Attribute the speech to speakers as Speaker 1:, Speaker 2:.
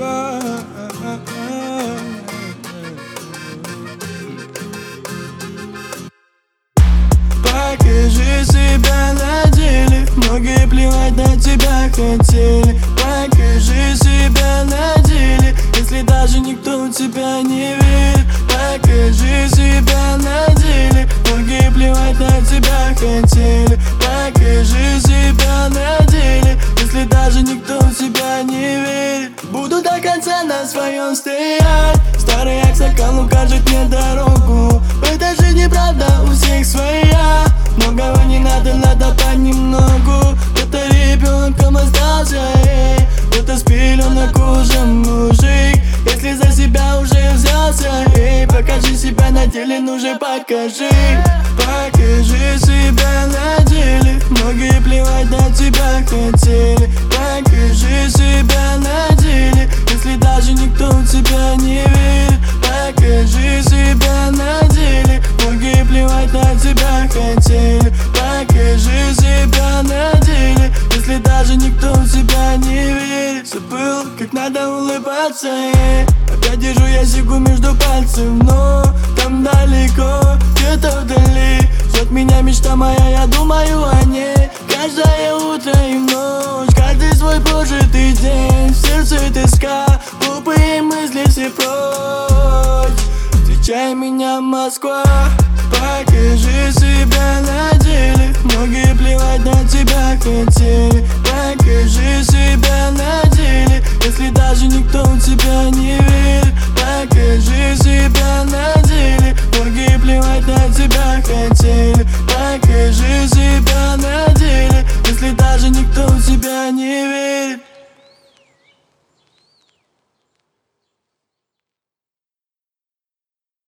Speaker 1: Москва. Покажи себя на деле. Многие плевать на тебя хотели. Покажи себя на деле, если даже никто в тебя не верит. Покажи себя на деле. Многие плевать на тебя хотели. Покажи себя на деле, если даже никто в тебя не верит. Буду до конца на своем стоять. Старый аксакал укажет мне дорогу. В этой жизни правда у всех своя. Многого не надо, надо понемногу. Кто-то ребенком остался, кто-то с пеленок уже мужик. Если за себя уже взялся, покажи себя на деле, ну же покажи. Покажи себя на деле. Многие плевать на тебя хотели. Покажи себя на деле, если даже никто в тебя не верит. Покажи себя на деле. Многие плевать на тебя хотели. Покажи себя на деле, если даже никто в тебя не верит. Забыл, как надо улыбаться, опять держу я сику между пальцев, но там далеко, где-то вдали ждет меня мечта моя, я думаю о ней каждое утро и ночь, каждый свой прожитый день. В сердце тоска, глупые мысли все прочь. Встречай меня, Москва. Покажи себя на деле. Многие плевать на тебя хотели. Покажи себя на деле, если даже никто в тебя не верит. Покажи себя на деле. Многие плевать на тебя хотели. Покажи себя на деле, если даже никто в тебя не верит.